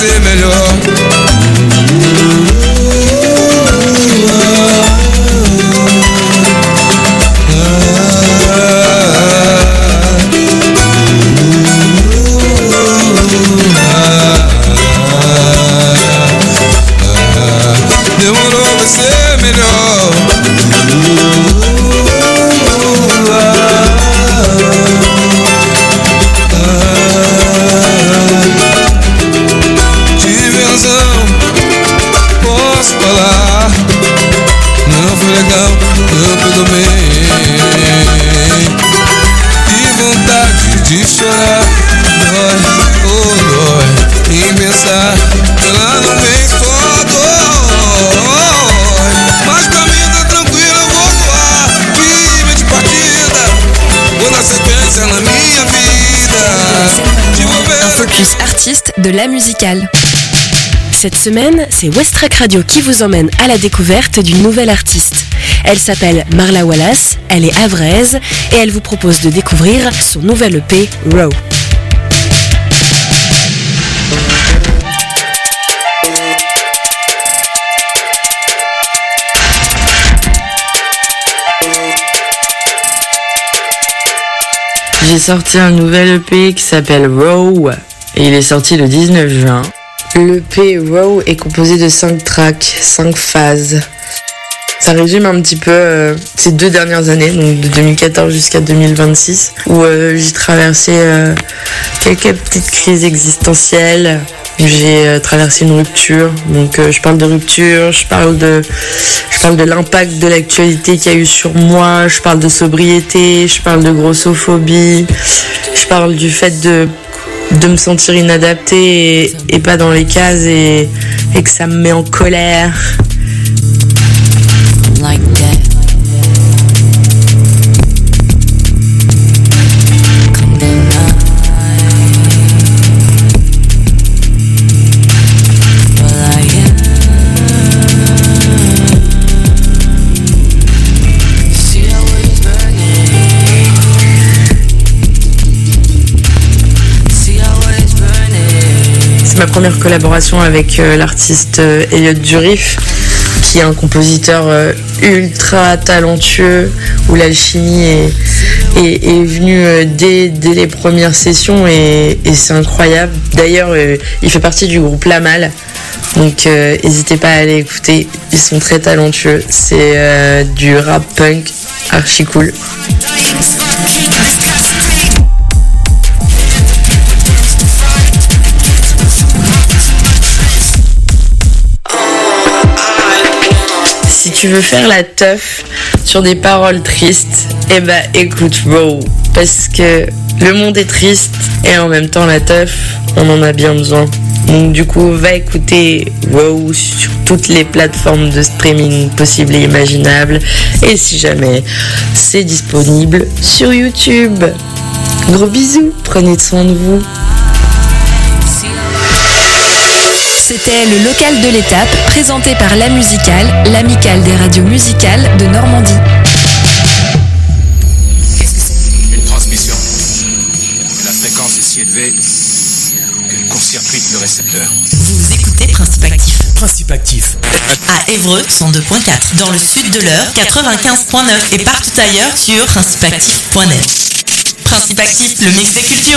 ser melhor. Demorou, vai ser melhor. Tive razão, posso falar. Não foi legal, não pegou bem. E vontade de chorar. Dói, oh dói. Em pensar que ela não vem só dói. Mas pra mim tá tranquilo, eu vou voar. Firme de partida, vou na sequência na minha vida. Un focus artiste de la musicale. Cette semaine, c'est Westrack Radio qui vous emmène à la découverte d'une nouvelle artiste. Elle s'appelle Marla Wallace, elle est havraise et elle vous propose de découvrir son nouvel EP Raw. J'ai sorti un nouvel EP qui s'appelle Raw et il est sorti le 19 juin. L'EP Raw est composé de 5 tracks, 5 phases. Ça résume un petit peu ces 2 dernières années, donc de 2014 jusqu'à 2026, où j'ai traversé quelques petites crises existentielles. J'ai traversé une rupture, donc je parle de rupture, je parle de l'impact de l'actualité qu'il y a eu sur moi, je parle de sobriété, je parle de grossophobie, je parle du fait de me sentir inadaptée et pas dans les cases et que ça me met en colère. Like that. Come tonight. Well, I am. See how it's burning. See how it's burning. C'est ma première collaboration avec l'artiste Elliot Durif, qui est un compositeur ultra talentueux, où l'alchimie est venue dès les premières sessions et c'est incroyable. D'ailleurs, il fait partie du groupe La Malle, donc n'hésitez pas à aller écouter, ils sont très talentueux. C'est du rap punk archi cool. Si tu veux faire la teuf sur des paroles tristes, eh ben écoute Raw, parce que le monde est triste et en même temps la teuf, on en a bien besoin. Donc du coup, va écouter Raw sur toutes les plateformes de streaming possibles et imaginables. Et si jamais c'est disponible sur YouTube. Gros bisous, prenez soin de vous. C'était le local de l'étape, présenté par La Musicale, l'amicale des radios musicales de Normandie. Qu'est-ce que c'est ? Une transmission. La fréquence est si élevée qu'elle court-circuite le récepteur. Vous écoutez Principe Actif. Principe Actif. À Évreux, 102.4. Dans le sud de l'Eure, 95.9. Et partout ailleurs sur principeactif.net. Principe Actif, le mix des cultures.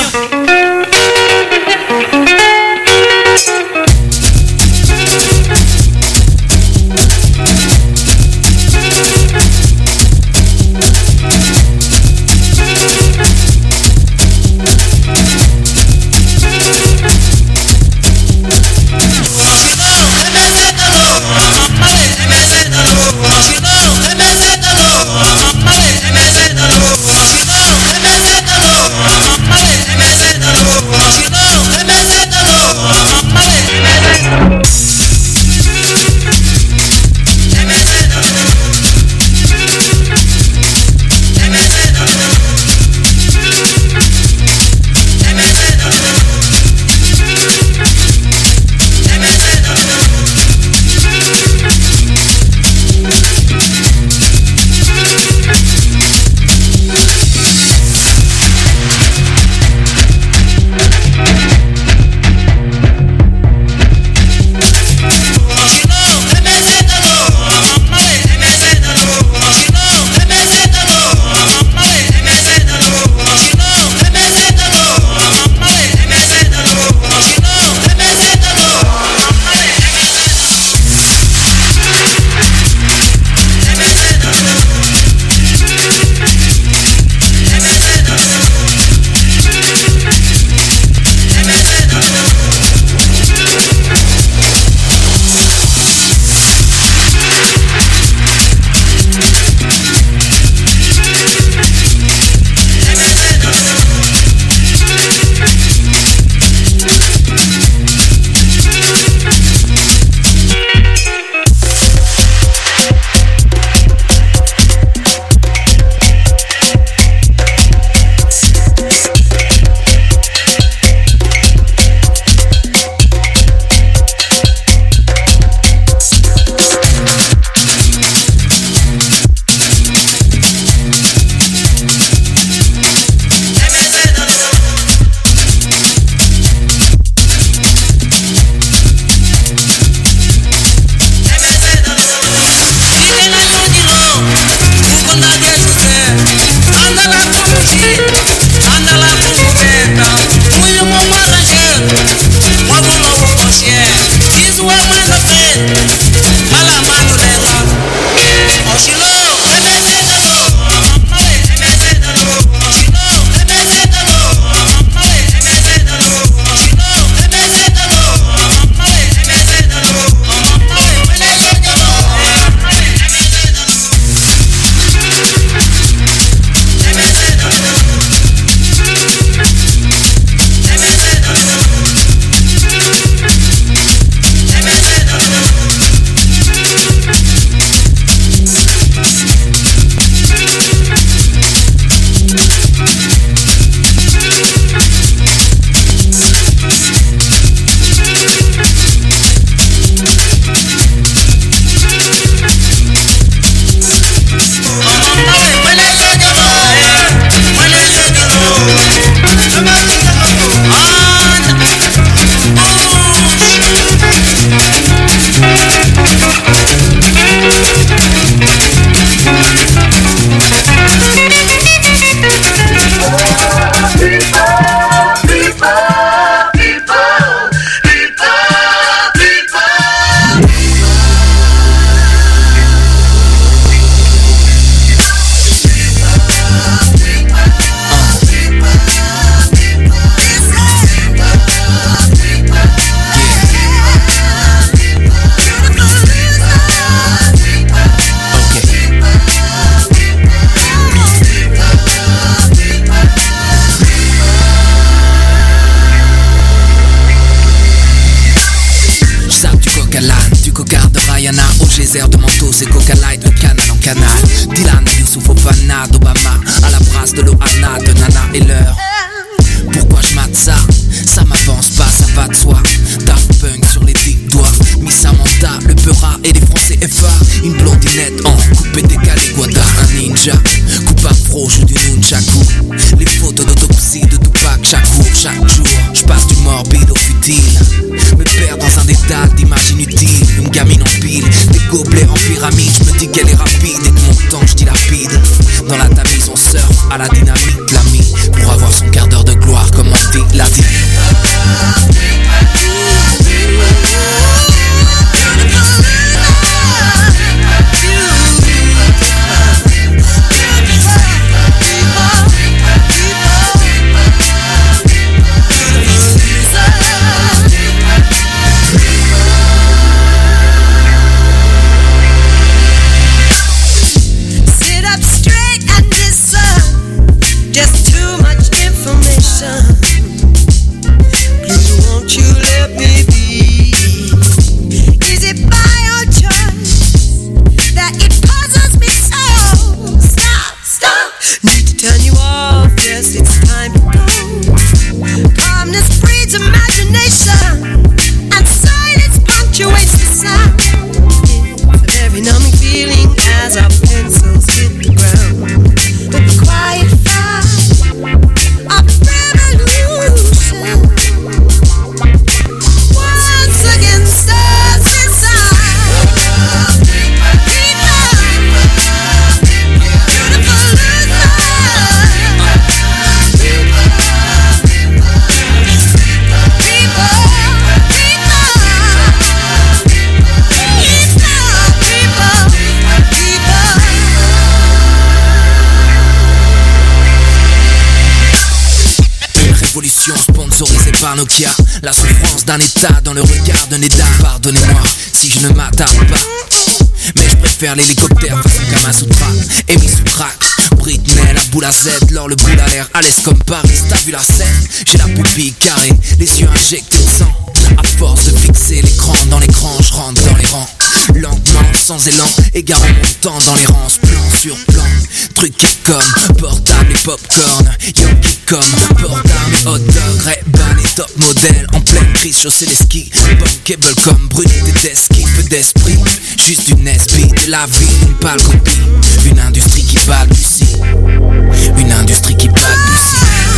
Remesenda lo morbide au futile. Me perd dans un dédale d'images inutiles. Une gamine en pile, des gobelets en pyramide. Je me dis qu'elle est rapide et que mon temps je dilapide. Dans la tamise on surfe à la dynamite, l'ami, pour avoir son quart d'heure de gloire comme on dit, la vie. Sponsorisé par Nokia, la souffrance d'un état dans le regard d'un état. Pardonnez-moi si je ne m'attarde pas, mais je préfère l'hélicoptère face au Kamasutra. Émis sous crack, Britney, la boule à Z, l'or le boule à l'air, à l'aise comme Paris, t'as vu la scène? J'ai la pupille carrée, les yeux injectés de sang. À force de fixer l'écran dans l'écran, je rentre dans les rangs. Lentement, sans élan, égarant mon temps dans les rangs, plan sur plan. Truqué comme portable et popcorn, Yankee comme portable et hot dog, Ray-Ban et top modèle, en pleine crise, chausser les skis, bunkable comme brunette et d'esquive, peu d'esprit, juste une esprit de la vie, une pâle copie, une industrie qui balbutie, une industrie qui balbutie.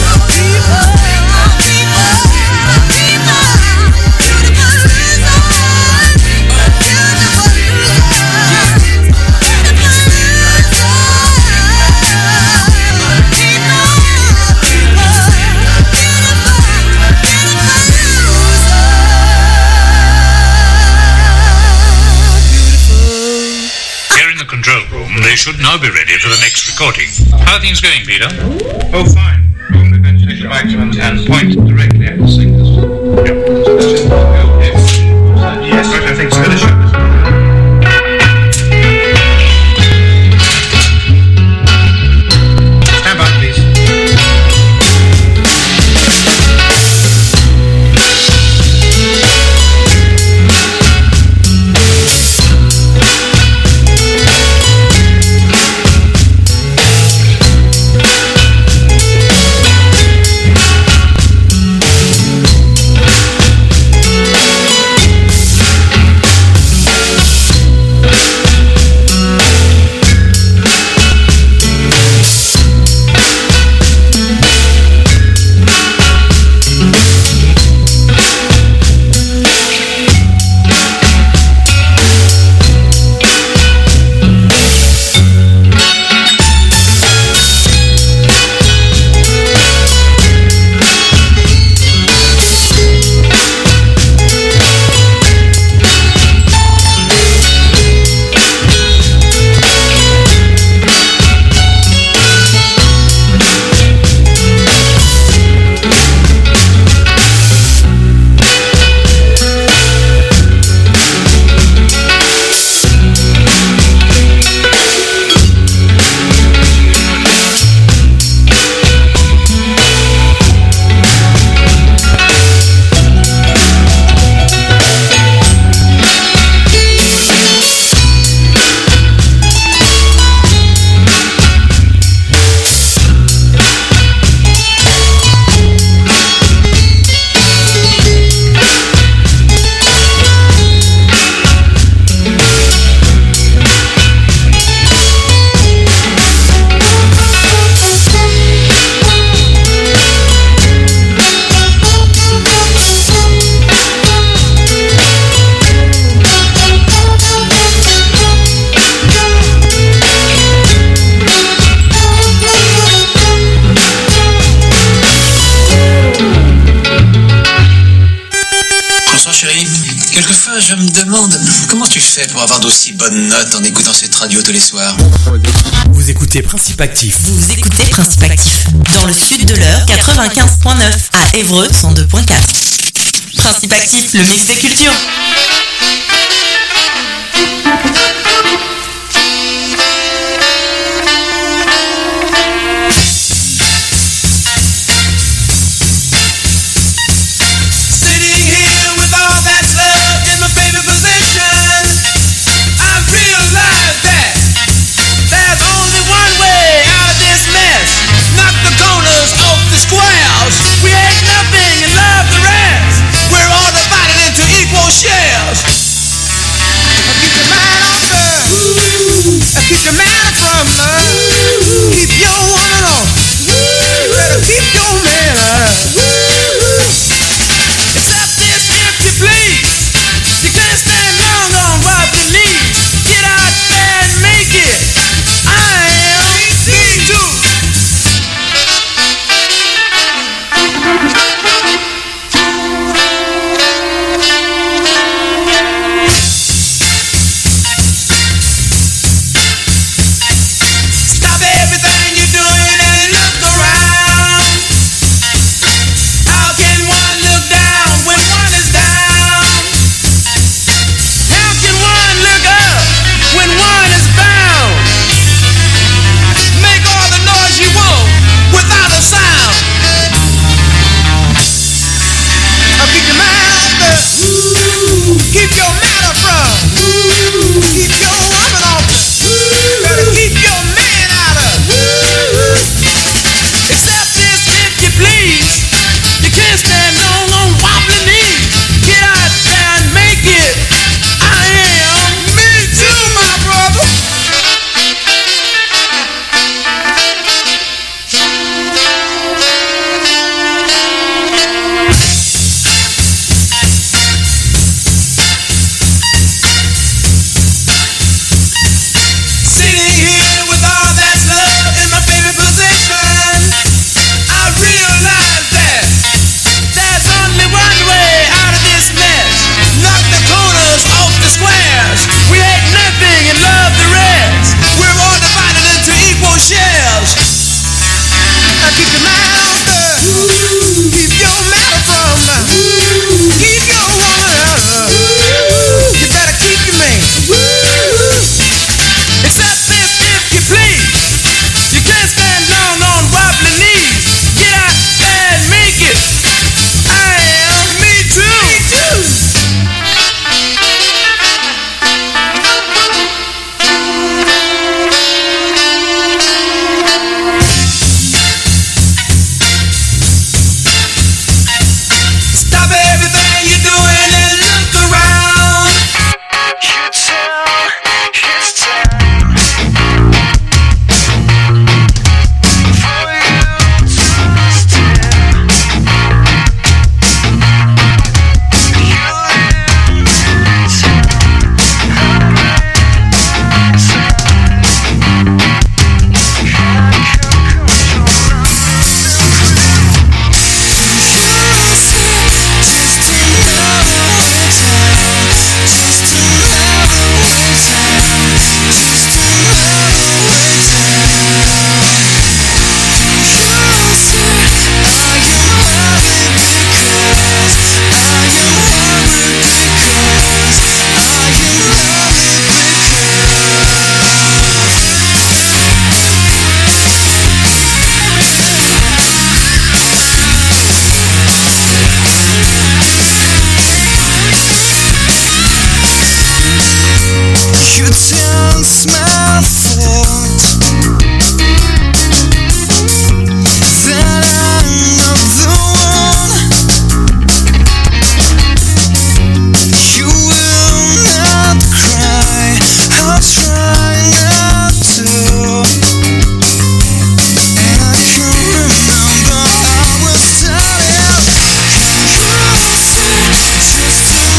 Control room, they should now be ready for the next recording. How are things going, Peter? Oh, fine. We're going to take the microphone and point directly at the singers. Yes, right, I think so. Finish up. Stand by, please. Quelquefois, je me demande comment tu fais pour avoir d'aussi bonnes notes en écoutant cette radio tous les soirs. Vous écoutez Principe Actif. Vous écoutez Principe Actif. Dans le sud de l'heure, 95.9. À Évreux, 102.4. Principe Actif, le mix des cultures. Keep your man from her. Keep your woman on. Better keep your man up. Accept this if you please. You can't stand long on what you need. Get out there and make it. I am me too. Keep your man from. Keep your woman off. Better keep your man out of. Accept this if you please. You can't stand long on wobbling knees. Get out there and make it. I am me too, my brother. Keep your man on the. Keep your man from. Keep your woman out. You better keep your man. Accept this if you please. You can't stand long on wobbly knees. Get out there and make it. I am me too. Me too.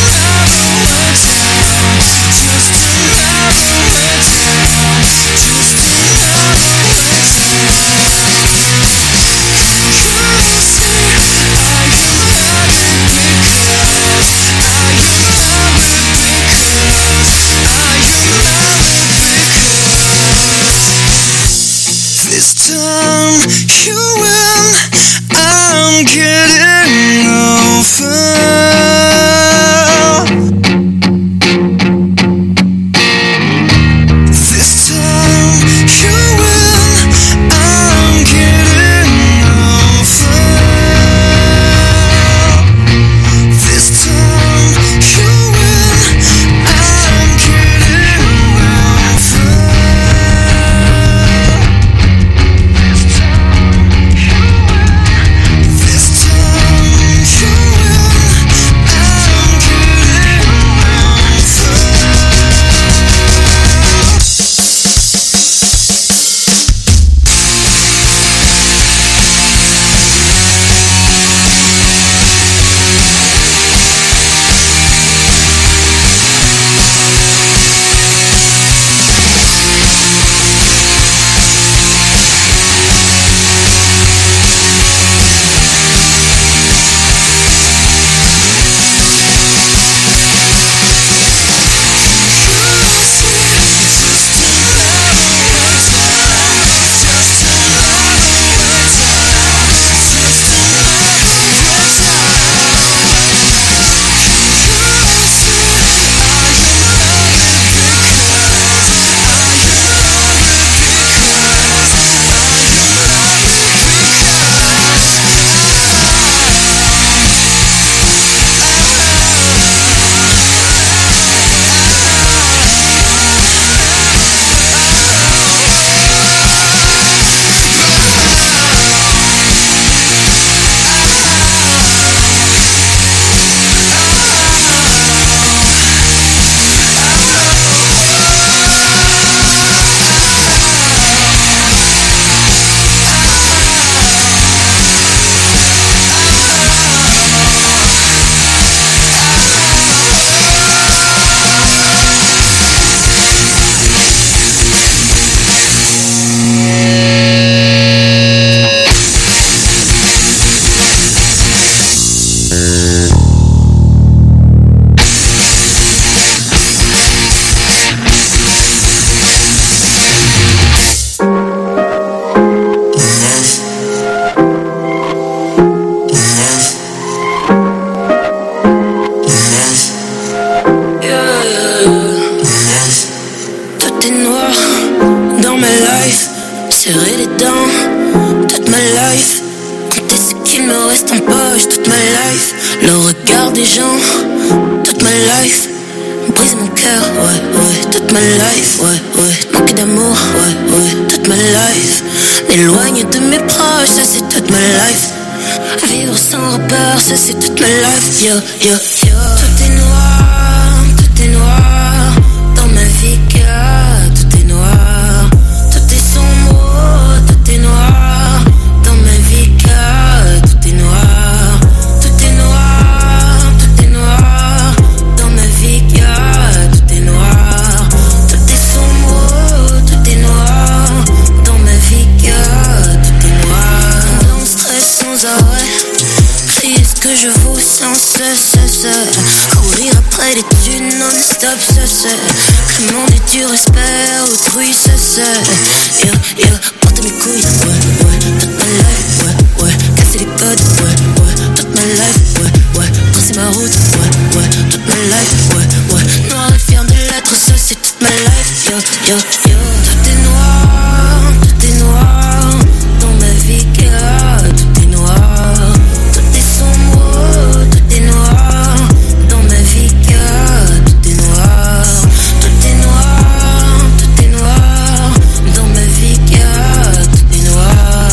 Just time you win, I'm getting over. This time you win, I'm getting over. This time you win, I'm getting over. Noir.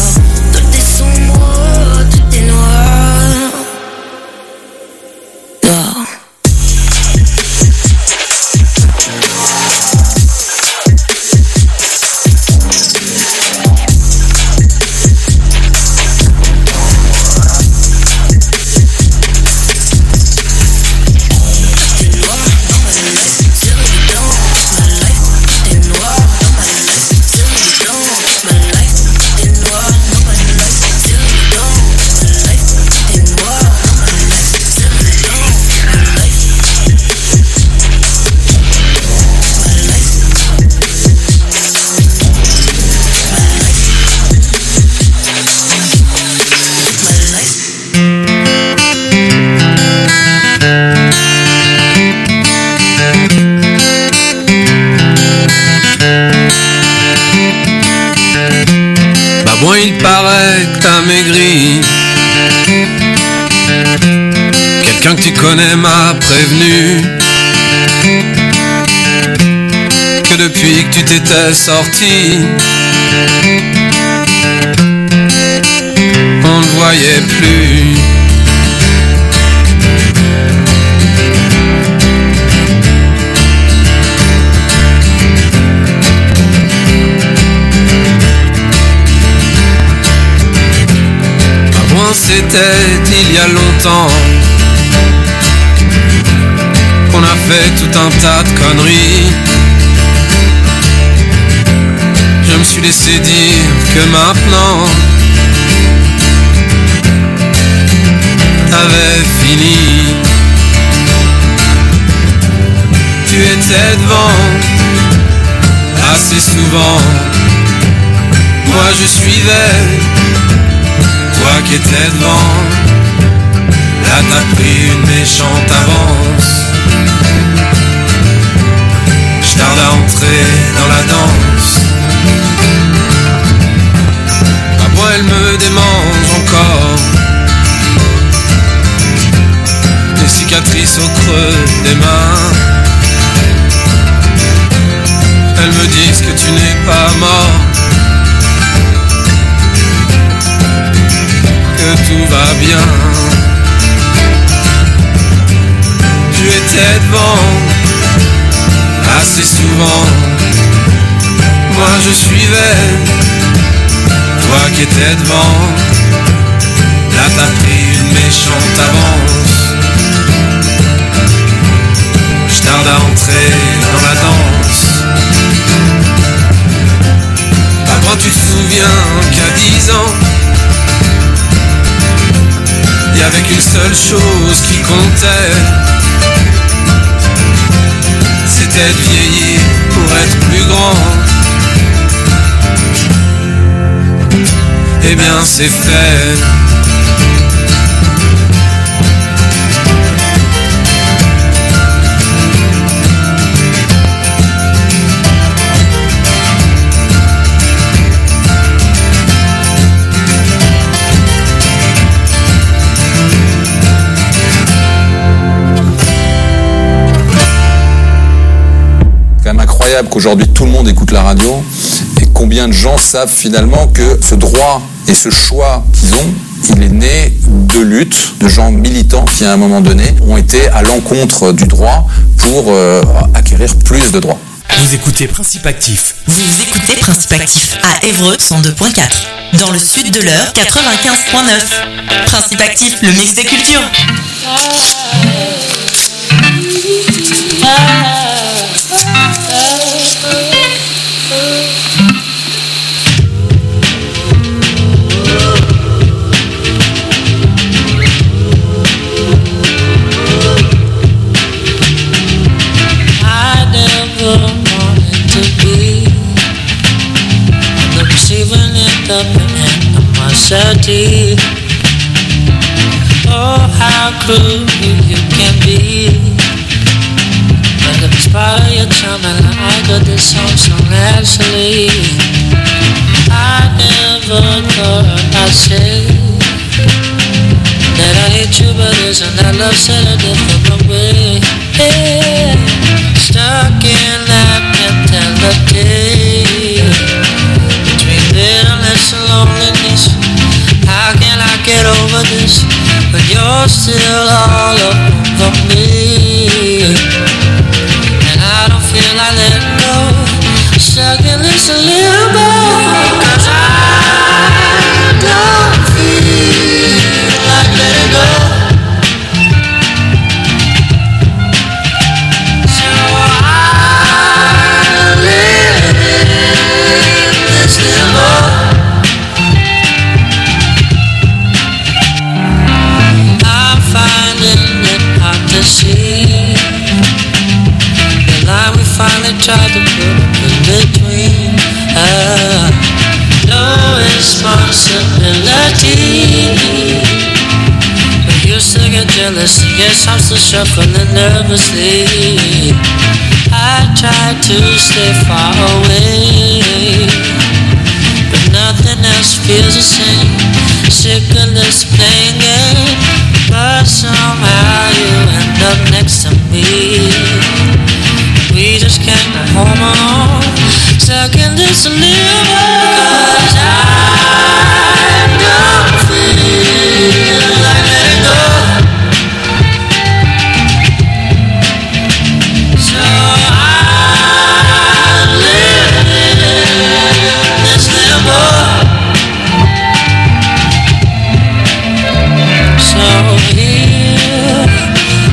Quelqu'un que tu connais m'a prévenu que depuis que tu t'étais sorti, on ne voyait plus. Avant c'était il y a longtemps qu'on a fait tout un tas de conneries. Je me suis laissé dire que maintenant t'avais fini. Tu étais devant assez souvent, moi je suivais, toi qui étais devant. Là t'as pris une méchante avance, je tarde à entrer dans la danse. À moi elle me démange encore, des cicatrices au creux des mains. Elles me disent que tu n'es pas mort, que tout va bien. Tu étais devant assez souvent, moi je suivais, toi qui étais devant. Là t'as pris une méchante avance, je tarde à entrer dans la danse. Avant tu te souviens qu'à 10 ans il y avait qu'une seule chose qui comptait, c'était de vieillir pour être plus grand. Eh bien c'est fait. Qu'aujourd'hui tout le monde écoute la radio, et combien de gens savent finalement que ce droit et ce choix qu'ils ont, il est né de luttes de gens militants qui à un moment donné ont été à l'encontre du droit pour acquérir plus de droits. Vous écoutez Principe Actif. Vous écoutez Principe Actif à Évreux 102.4. Dans le sud de l'Eure 95.9. Principe Actif, le mix des cultures. Oh, how cruel you can be. But it's part of your charm, and I got this song actually. I never thought I'd say that I hate you, but isn't that love said a different way? Yeah. Stuck in that mentality between bitterness and loneliness. How can I get over this when you're still all over me? And I don't feel like letting go, stuck in this limbo. 'Cause I don't feel like letting go. So I live in this limbo. See the line we finally tried to put in between. No responsibility, but you still get jealous. Yes, I'm still shuffling nervously. I tried to stay far away, but nothing else feels the same. Sick of this playing game, but somehow you next to me. We just can't go home alone, stuck in this little